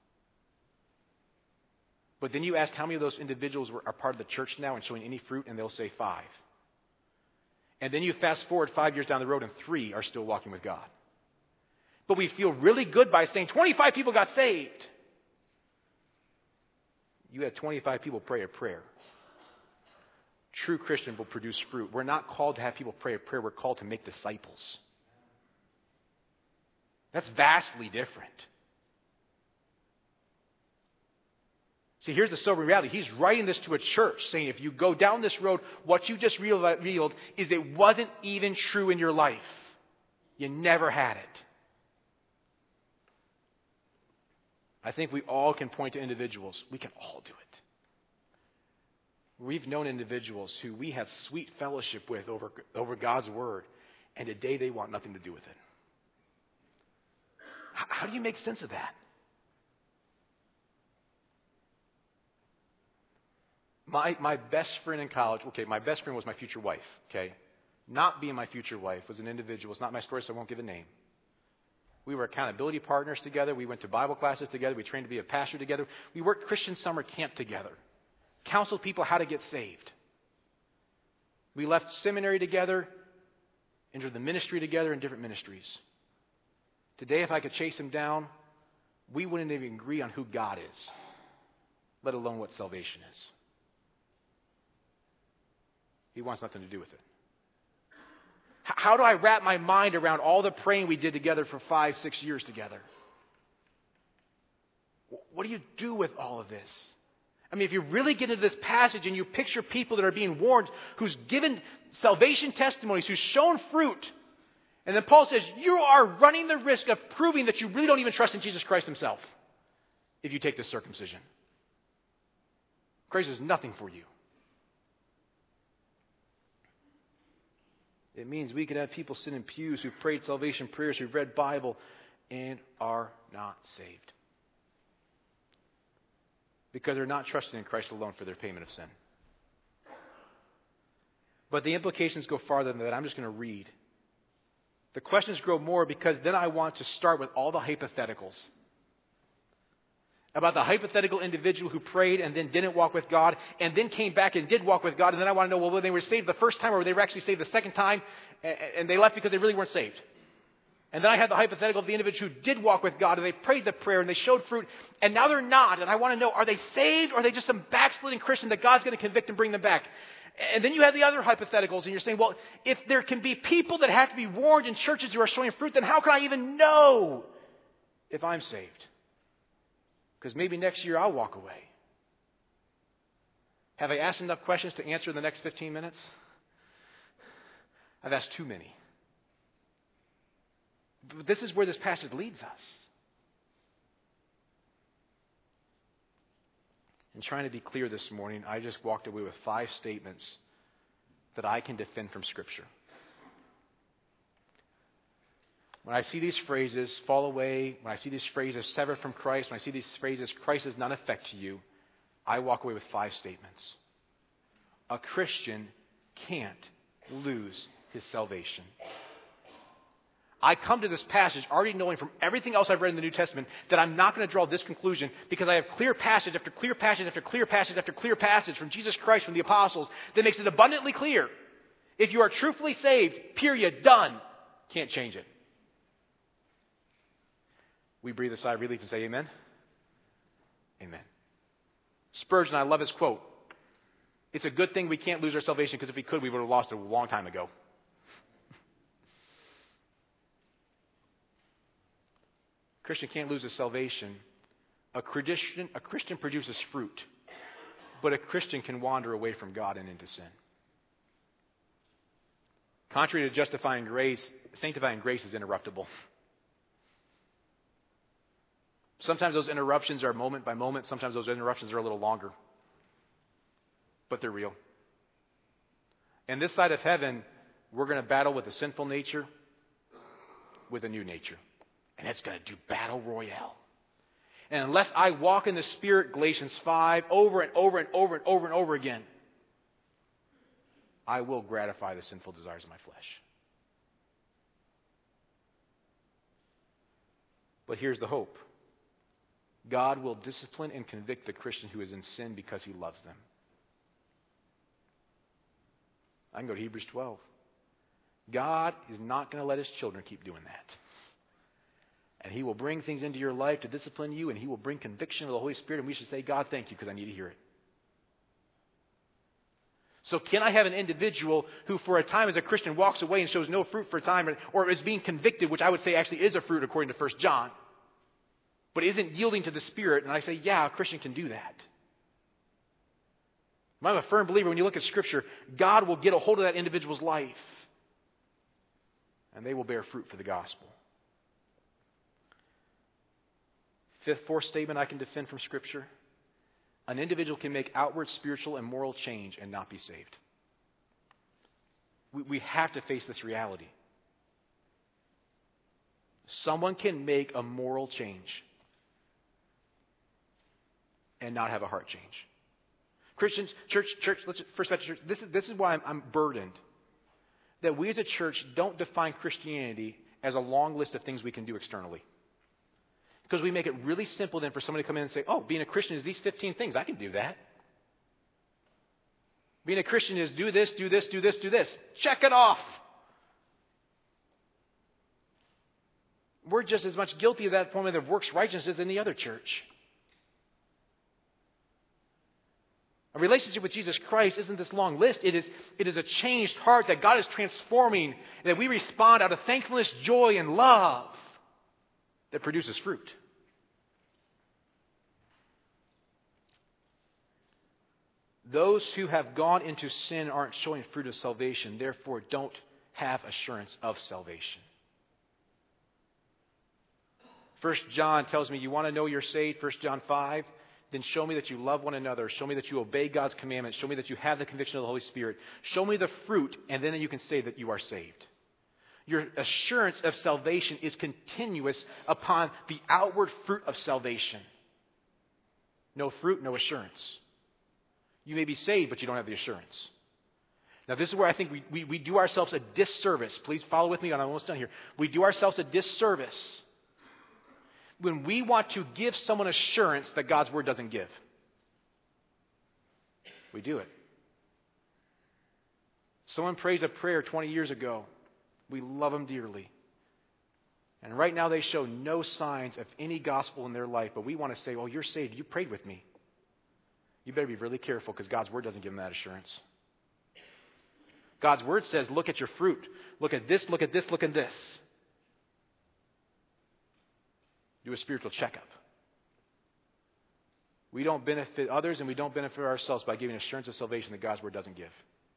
But then you ask how many of those individuals were, are part of the church now and showing any fruit, and they'll say five. And then you fast forward five years down the road and three are still walking with God. But we feel really good by saying twenty-five people got saved. You had twenty-five people pray a prayer. True Christian will produce fruit. We're not called to have people pray a prayer. We're called to make disciples. That's vastly different. See, here's the sobering reality. He's writing this to a church, saying if you go down this road, what you just revealed is it wasn't even true in your life. You never had it. I think we all can point to individuals. We can all do it. We've known individuals who we have sweet fellowship with over, over God's Word, and today they want nothing to do with it. How, how do you make sense of that? My my best friend in college, okay, my best friend was my future wife, okay? Not being my future wife was an individual. It's not my story, so I won't give a name. We were accountability partners together. We went to Bible classes together. We trained to be a pastor together. We worked Christian summer camp together. Counseled people how to get saved. We left seminary together, entered the ministry together in different ministries. Today, if I could chase him down, we wouldn't even agree on who God is, let alone what salvation is. He wants nothing to do with it. How do I wrap my mind around all the praying we did together for five, six years together? What do you do with all of this? I mean, if you really get into this passage and you picture people that are being warned, who's given salvation testimonies, who's shown fruit, and then Paul says, you are running the risk of proving that you really don't even trust in Jesus Christ himself if you take this circumcision. Christ is nothing for you. It means we could have people sit in pews who've prayed salvation prayers, who've read Bible, and are not saved. Because they're not trusting in Christ alone for their payment of sin. But the implications go farther than that. I'm just going to read. The questions grow more because then I want to start with all the hypotheticals. About the hypothetical individual who prayed and then didn't walk with God and then came back and did walk with God. And then I want to know, well, whether they were saved the first time or they were actually saved the second time and they left because they really weren't saved. And then I have the hypothetical of the individual who did walk with God and they prayed the prayer and they showed fruit and now they're not. And I want to know, are they saved or are they just some backsliding Christian that God's going to convict and bring them back? And then you have the other hypotheticals and you're saying, well, if there can be people that have to be warned in churches who are showing fruit, then how can I even know if I'm saved? Because maybe next year I'll walk away. Have I asked enough questions to answer in the next fifteen minutes? I've asked too many. But this is where this passage leads us. In trying to be clear this morning, I just walked away with five statements that I can defend from Scripture. When I see these phrases, fall away, when I see these phrases, sever from Christ, when I see these phrases, Christ does not affect you, I walk away with five statements. A Christian can't lose his salvation. I come to this passage already knowing from everything else I've read in the New Testament that I'm not going to draw this conclusion because I have clear passage after clear passage after clear passage after clear passage from Jesus Christ, from the apostles, that makes it abundantly clear. If you are truthfully saved, period, done, can't change it. We breathe a sigh of relief and say amen? Amen. Spurgeon, I love his quote. It's a good thing we can't lose our salvation because if we could, we would have lost it a long time ago. A Christian can't lose his salvation. A Christian, a Christian produces fruit, but a Christian can wander away from God and into sin. Contrary to justifying grace, sanctifying grace is interruptible. Sometimes those interruptions are moment by moment. Sometimes those interruptions are a little longer. But they're real. And this side of heaven, we're going to battle with a sinful nature with a new nature. And it's going to do battle royale. And unless I walk in the Spirit, Galatians five, over and over and over and over and over again, I will gratify the sinful desires of my flesh. But here's the hope. God will discipline and convict the Christian who is in sin because he loves them. I can go to Hebrews twelve. God is not going to let his children keep doing that. And he will bring things into your life to discipline you, and he will bring conviction of the Holy Spirit, and we should say, God, thank you, because I need to hear it. So can I have an individual who for a time as a Christian walks away and shows no fruit for a time, or is being convicted, which I would say actually is a fruit according to First John, but isn't yielding to the Spirit, and I say, yeah, a Christian can do that. I'm a firm believer when you look at Scripture, God will get a hold of that individual's life and they will bear fruit for the gospel. Fifth, fourth statement I can defend from Scripture. An individual can make outward spiritual and moral change and not be saved. We, we have to face this reality. Someone can make a moral change and not have a heart change. Christians, church, church, let's, First Baptist Church, this is, this is why I'm, I'm burdened that we as a church don't define Christianity as a long list of things we can do externally. Because we make it really simple then for somebody to come in and say, oh, being a Christian is these fifteen things. I can do that. Being a Christian is do this, do this, do this, do this. Check it off. We're just as much guilty of that form of works righteousness as any other church. A relationship with Jesus Christ isn't this long list. It is, it is a changed heart that God is transforming, that we respond out of thankfulness, joy, and love that produces fruit. Those who have gone into sin aren't showing fruit of salvation, therefore don't have assurance of salvation. First John tells me, you want to know you're saved, First John five? Then show me that you love one another. Show me that you obey God's commandments. Show me that you have the conviction of the Holy Spirit. Show me the fruit, and then you can say that you are saved. Your assurance of salvation is continuous upon the outward fruit of salvation. No fruit, no assurance. You may be saved, but you don't have the assurance. Now, this is where I think we, we, we do ourselves a disservice. Please follow with me. I'm almost done here. We do ourselves a disservice when we want to give someone assurance that God's Word doesn't give. We do it. Someone prays a prayer twenty years ago. We love them dearly. And right now they show no signs of any gospel in their life, but we want to say, oh, you're saved. You prayed with me. You better be really careful because God's Word doesn't give them that assurance. God's Word says, look at your fruit. Look at this, look at this, look at this. Do a spiritual checkup. We don't benefit others and we don't benefit ourselves by giving assurance of salvation that God's Word doesn't give.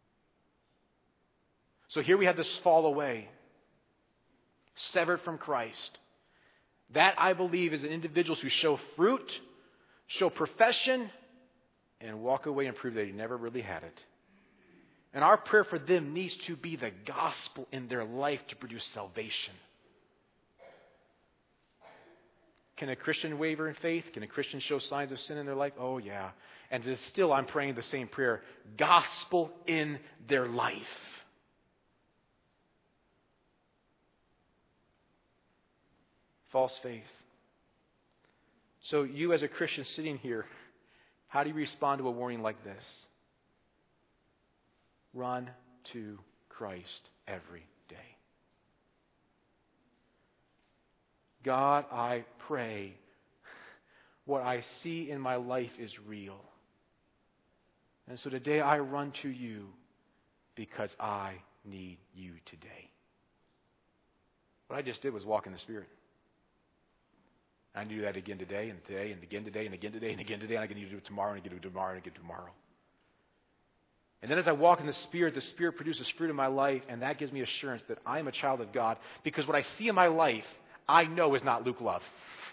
So here we have this fall away, severed from Christ. That, I believe, is individuals who show fruit, show profession, and walk away and prove that he never really had it. And our prayer for them needs to be the gospel in their life to produce salvation. Can a Christian waver in faith? Can a Christian show signs of sin in their life? Oh, yeah. And still I'm praying the same prayer. Gospel in their life. False faith. So you as a Christian sitting here, how do you respond to a warning like this? Run to Christ every day. God, I pray what I see in my life is real. And so today I run to you because I need you today. What I just did was walk in the Spirit. I do that again today and today and again today and again today and again today. And I can do it tomorrow and I can do it tomorrow and I can do it tomorrow. And then as I walk in the Spirit, the Spirit produces fruit in my life, and that gives me assurance that I am a child of God, because what I see in my life, I know is not Luke love.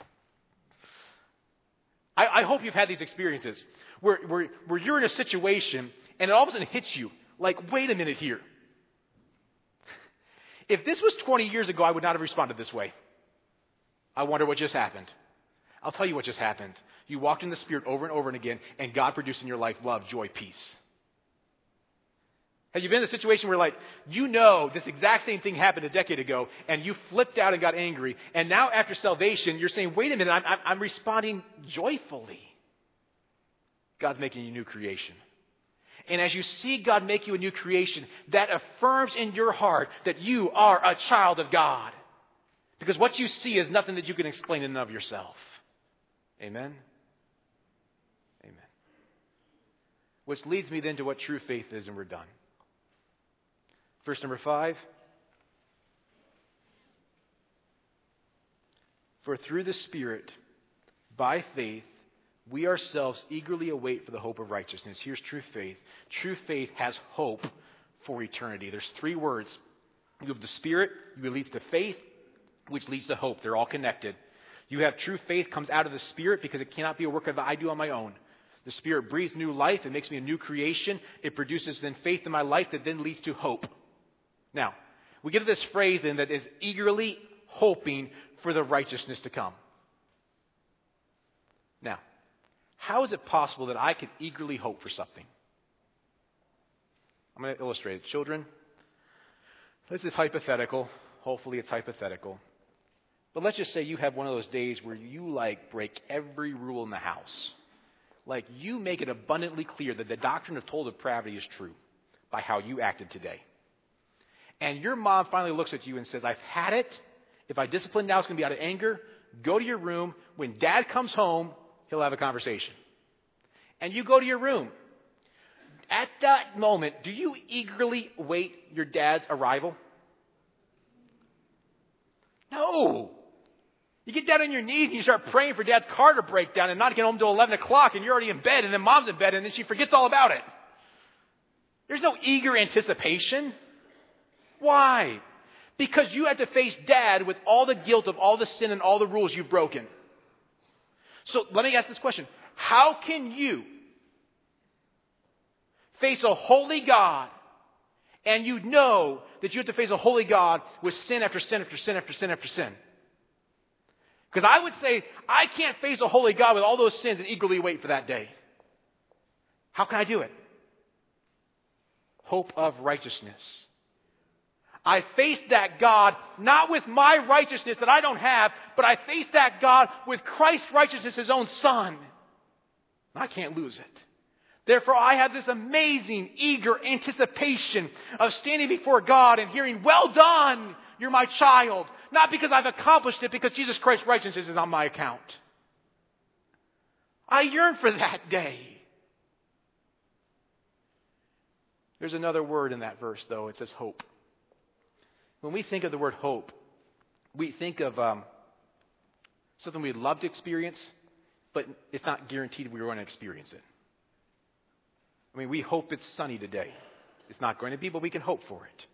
I, I hope you've had these experiences where, where, where you're in a situation and it all of a sudden hits you like, wait a minute here. If this was twenty years ago, I would not have responded this way. I wonder what just happened. I'll tell you what just happened. You walked in the Spirit over and over and again, and God produced in your life love, joy, peace. Have you been in a situation where, like, you know this exact same thing happened a decade ago, and you flipped out and got angry, and now after salvation, you're saying, wait a minute, I'm, I'm, I'm responding joyfully. God's making you a new creation. And as you see God make you a new creation, that affirms in your heart that you are a child of God. Because what you see is nothing that you can explain in and of yourself. Amen? Amen. Which leads me then to what true faith is, and we're done. Verse number five. For through the Spirit, by faith, We ourselves eagerly await for the hope of righteousness. Here's true faith. True faith has hope for eternity. There's three words. You have the Spirit, which leads to faith, which leads to hope. They're all connected. You have true faith comes out of the Spirit because it cannot be a work that I do on my own. The Spirit breathes new life. It makes me a new creation. It produces then faith in my life that then leads to hope. Now, we get to this phrase then that is eagerly hoping for the righteousness to come. Now, how is it possible that I could eagerly hope for something? I'm going to illustrate it. Children, this is hypothetical. Hopefully it's hypothetical. But let's just say you have one of those days where you like break every rule in the house. Like you make it abundantly clear that the doctrine of total depravity is true by how you acted today. And your mom finally looks at you and says, I've had it. If I discipline now, it's going to be out of anger. Go to your room. When Dad comes home, he'll have a conversation. And you go to your room. At that moment, do you eagerly wait your dad's arrival? No. You get down on your knees and you start praying for Dad's car to break down and not get home till eleven o'clock and you're already in bed and then Mom's in bed and then she forgets all about it. There's no eager anticipation. Why? Because you had to face Dad with all the guilt of all the sin and all the rules you've broken. So let me ask this question. How can you face a holy God and you know that you have to face a holy God with sin after sin after sin after sin after sin? Because I would say, I can't face a holy God with all those sins and eagerly wait for that day. How can I do it? Hope of righteousness. I face that God not with my righteousness that I don't have, but I face that God with Christ's righteousness, His own Son. I can't lose it. Therefore, I have this amazing, eager anticipation of standing before God and hearing, well done, you're my child. Not because I've accomplished it, because Jesus Christ's righteousness is on my account. I yearn for that day. There's another word in that verse, though. It says hope. When we think of the word hope, we think of um, something we'd love to experience, but it's not guaranteed we're going to experience it. I mean, we hope it's sunny today. It's not going to be, but we can hope for it.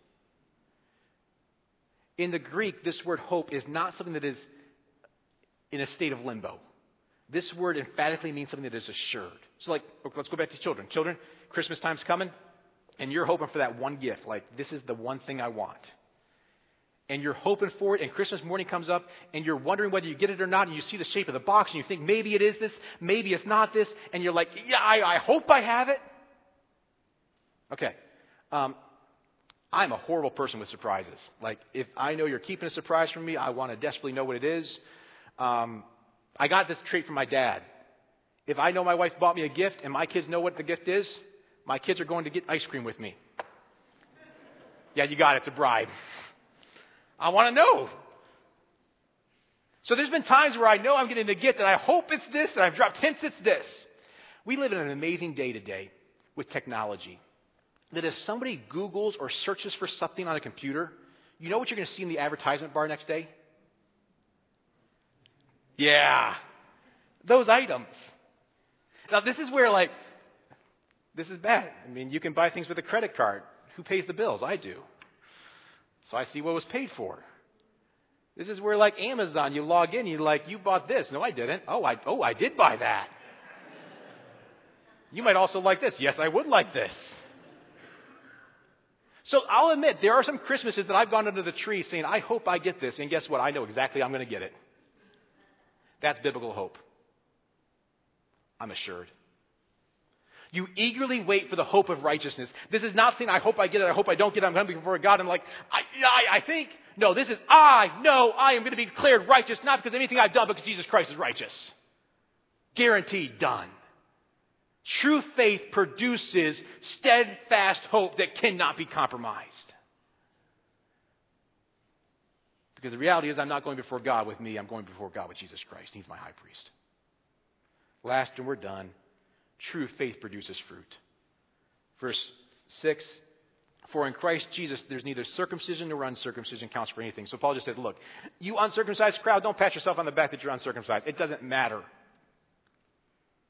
In the Greek, this word hope is not something that is in a state of limbo. This word emphatically means something that is assured. So like, let's go back to children. Children, Christmas time's coming, and you're hoping for that one gift. Like, this is the one thing I want. And you're hoping for it, and Christmas morning comes up, and you're wondering whether you get it or not, and you see the shape of the box, and you think, maybe it is this, maybe it's not this, and you're like, yeah, I, I hope I have it. Okay. Um, I'm a horrible person with surprises. Like, if I know you're keeping a surprise from me, I want to desperately know what it is. Um, I got this trait from my dad. If I know my wife bought me a gift, and my kids know what the gift is, my kids are going to get ice cream with me. Yeah, you got it. It's a bribe. I want to know. So there's been times where I know I'm getting a gift, and I hope it's this, and I've dropped hints it's this. We live in an amazing day today with technology. That if somebody Googles or searches for something on a computer, you know what you're going to see in the advertisement bar next day? Yeah, those items. Now, this is where, like, this is bad. I mean, you can buy things with a credit card. Who pays the bills? I do. So I see what was paid for. This is where, like Amazon, you log in, you're like, you bought this. No, I didn't. Oh, I, oh, I did buy that. You might also like this. Yes, I would like this. So I'll admit, there are some Christmases that I've gone under the tree saying, I hope I get this. And guess what? I know exactly I'm going to get it. That's biblical hope. I'm assured. You eagerly wait for the hope of righteousness. This is not saying, I hope I get it, I hope I don't get it, I'm going to be before God. I'm like, I, I, I think. No, this is, I know I am going to be declared righteous, not because of anything I've done, but because Jesus Christ is righteous. Guaranteed, done. True faith produces steadfast hope that cannot be compromised. Because the reality is I'm not going before God with me. I'm going before God with Jesus Christ. He's my high priest. Last, and we're done. True faith produces fruit. Verse six, for in Christ Jesus there's neither circumcision nor uncircumcision counts for anything. So Paul just said, look, you uncircumcised crowd, don't pat yourself on the back that you're uncircumcised. It doesn't matter.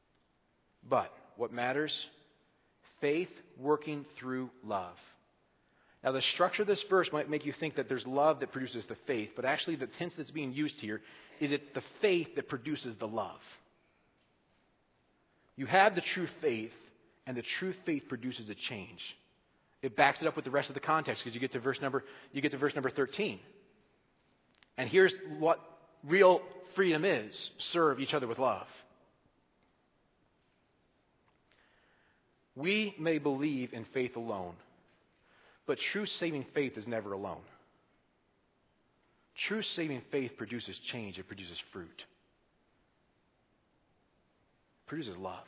But what matters? Faith working through love. Now, the structure of this verse might make you think that there's love that produces the faith, but actually the tense that's being used here is it the faith that produces the love. You have the true faith, and the true faith produces a change. It backs it up with the rest of the context because you get to verse number you get to verse number thirteen. And here's what real freedom is: serve each other with love. We may believe in faith alone, but true saving faith is never alone. True saving faith produces change. It produces fruit. It produces love.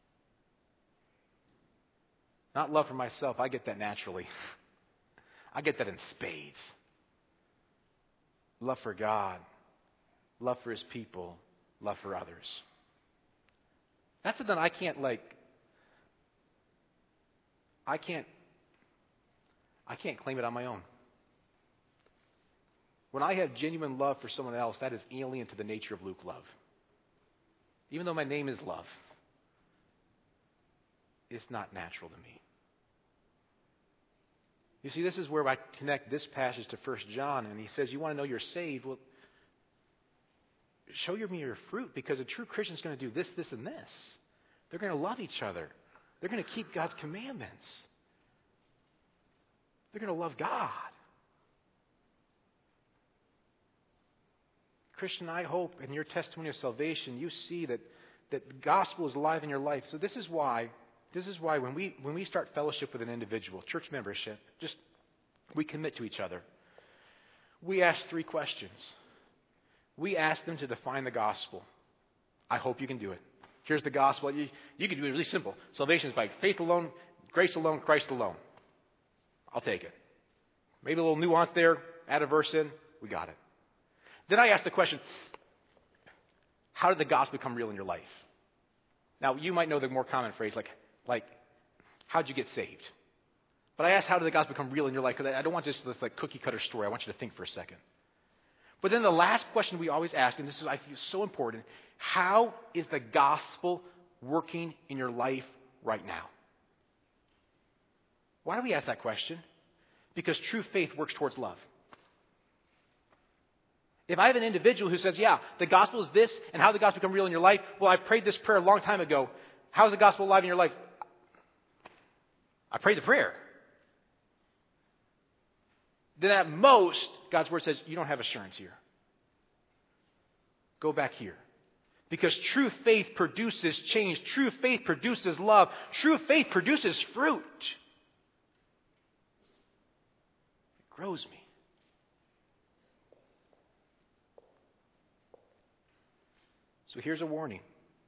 Not love for myself. I get that naturally. I get that in spades. Love for God. Love for His people. Love for others. That's something I can't like... I can't I can't claim it on my own. When I have genuine love for someone else, that is alien to the nature of Luke love. Even though my name is love, it's not natural to me. You see, this is where I connect this passage to First John, and he says, you want to know you're saved? Well, show me your fruit, because a true Christian is going to do this, this, and this. They're going to love each other. They're going to keep God's commandments. They're going to love God. Christian, I hope in your testimony of salvation you see that, that the gospel is alive in your life. So this is why, this is why when we when we start fellowship with an individual, church membership, just we commit to each other. We ask three questions. We ask them to define the gospel. I hope you can do it. Here's the gospel. You, you can do it really simple. Salvation is by faith alone, grace alone, Christ alone. I'll take it. Maybe a little nuance there, add a verse in, we got it. Then I ask the question, how did the gospel become real in your life? Now, you might know the more common phrase, like, like how'd you get saved? But I ask, how did the gospel become real in your life? Because I don't want just this like cookie cutter story. I want you to think for a second. But then the last question we always ask, and this is, I feel, so important, how is the gospel working in your life right now? Why do we ask that question? Because true faith works towards love. If I have an individual who says, yeah, the gospel is this, and how did the gospel become real in your life? Well, I prayed this prayer a long time ago. How is the gospel alive in your life? I prayed the prayer. Then at most, God's word says, you don't have assurance here. Go back here. Because true faith produces change. True faith produces love. True faith produces fruit. It grows me. So here's a warning.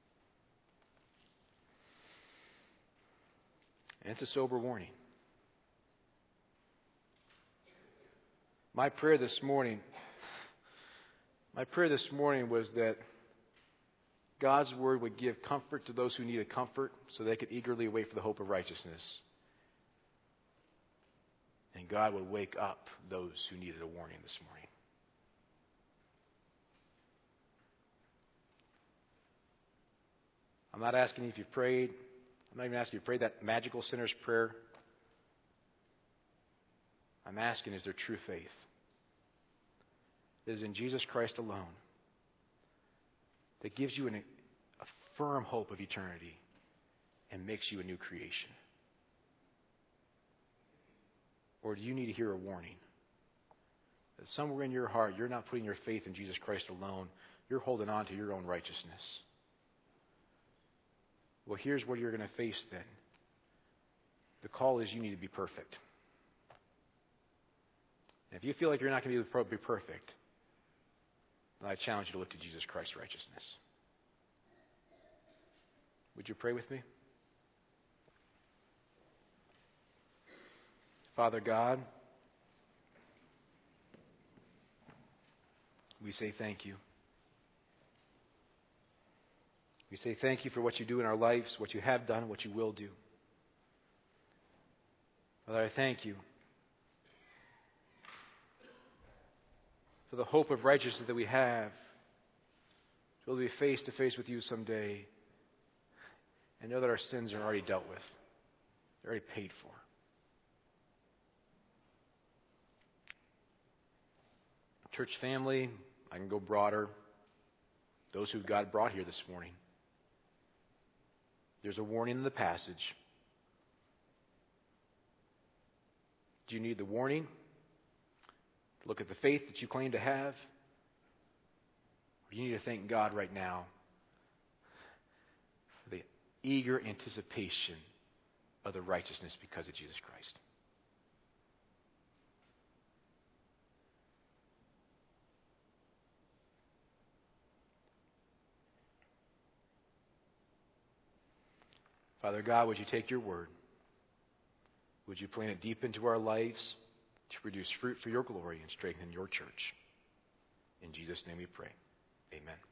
And it's a sober warning. My prayer this morning, my prayer this morning was that God's word would give comfort to those who needed comfort so they could eagerly wait for the hope of righteousness. And God would wake up those who needed a warning this morning. I'm not asking you if you've prayed. I'm not even asking you to pray that magical sinner's prayer. I'm asking, is there true faith? It is in Jesus Christ alone that gives you an, a firm hope of eternity and makes you a new creation. Or do you need to hear a warning? That somewhere in your heart, you're not putting your faith in Jesus Christ alone. You're holding on to your own righteousness. Well, here's what you're going to face then. The call is you need to be perfect. And if you feel like you're not going to be perfect, then I challenge you to look to Jesus Christ's righteousness. Would you pray with me? Father God, we say thank you. We say thank you for what you do in our lives, what you have done, what you will do. Father, I thank you for the hope of righteousness that we have. We'll be face to face with you someday. and know that our sins are already dealt with. They're already paid for. Church family, I can go broader. Those who God brought here this morning. There's a warning in the passage. Do you need the warning? Look at the faith that you claim to have. Or you need to thank God right now for the eager anticipation of the righteousness because of Jesus Christ. Father God, would you take your word? Would you plant it deep into our lives to produce fruit for your glory and strengthen your church? In Jesus' name we pray. Amen.